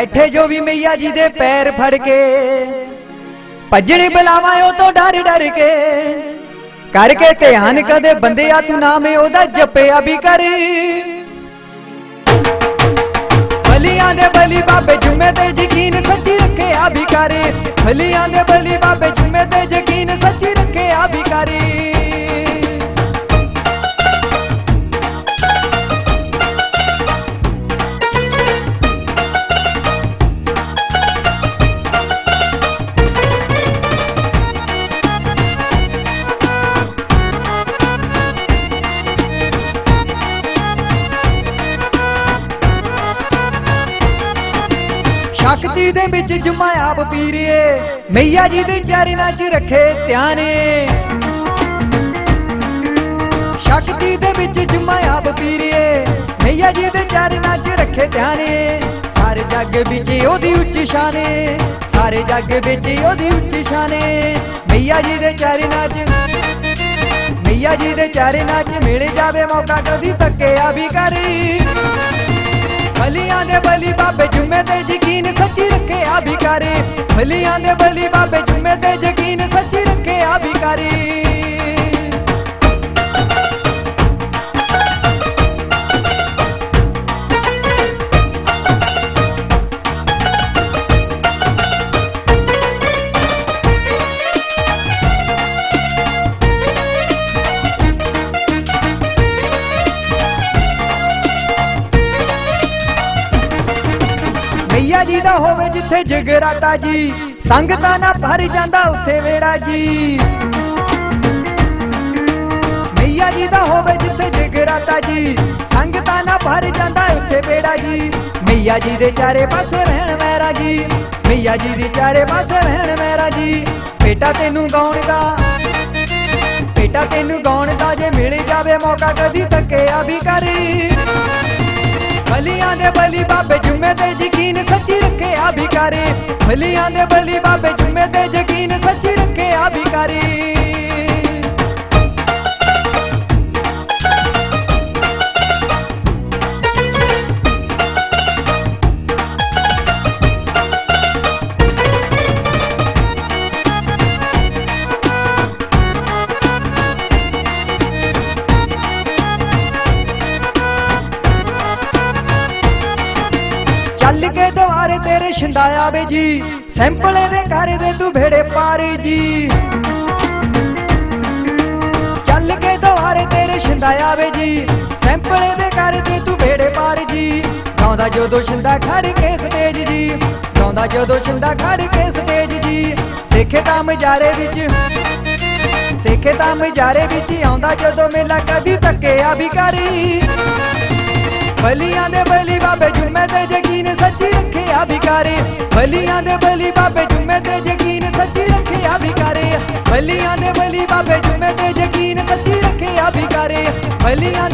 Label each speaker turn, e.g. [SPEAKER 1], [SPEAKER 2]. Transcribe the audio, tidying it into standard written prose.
[SPEAKER 1] बैठे जो भी मैया जी दे पैर फड़ के भजने बुलावा ओ तो डर डर के करके ध्यान कदे बंदे आ तू नाम ओदा जपया भी कर बलियां दे बली बाबे जुम्मे ते यकीन सच्ची रखे आ भी कर बलियां दे बली बाबे जुम्मे ते यकीन सच्ची रखे आ भी कर शक्ति दे विच जुम्मा आप पीरिए मैया जी दे चरणा च रखे ध्यान शक्ति दे विच जुम्मा आप पीरिए मैया जी दे चरणा च रखे ध्यान सारे जग विच ओदी उच्ची शान सारे जग विच ओदी उच्ची शान मैया जी दे चरणा च मैया जी दे चरणा च मिल जावे मौका कदी तक्किया भी कर बलियां दे बली बाबे जुम्मे ते यकीन सच्ची रखे आ भी कर बलियां दे बली बाबे जुम्मे ते यकीन सच्ची रखे आ भी कर मैया जी दा होवे जिथे जगराता जी संगता ना भर जांदा उथे वेड़ा जी मैया जी दा होवे जिथे जगराता जी संगता ना भर जांदा उथे वेड़ा जी मैया जी दे चारे पासे रहन मेरा जी मैया जी दे चारे पासे रहन मेरा जी बेटा तेनू गाउण दा जे मिल जावे मौका कदी तक्किया भी कर बलियां दे बली बाबे जुम्मे ते यकीन सच्ची रखे आ भी कर बलियां दे बली बाबे जुम्मे ते यकीन सच्ची रखे आ भी कर चल के द्वारे तेरे छंदाया वे जी सैंपल दे कर दे तू भेड़े पारी जी चल के द्वारे तेरे छंदाया वे जी सैंपल दे कर दे तू भेड़े पारी जी गाँदा जदों छंदा खड़ के स्टेज जी गाँदा जदों छंदा खड़ के स्टेज जी सिखे तां मजारे विच आउंदा जदों मेला कदी तक्किया भी कर बलियां दे बली बाबे जुम्मे ते यकीन सच्ची रखे आ भी कर बलियां दे बली बाबे जुम्मे ते यकीन सच्ची रखे आ भी कर बलियां दे बली बाबे जुम्मे ते यकीन सच्ची रखे आ भी कर बलियां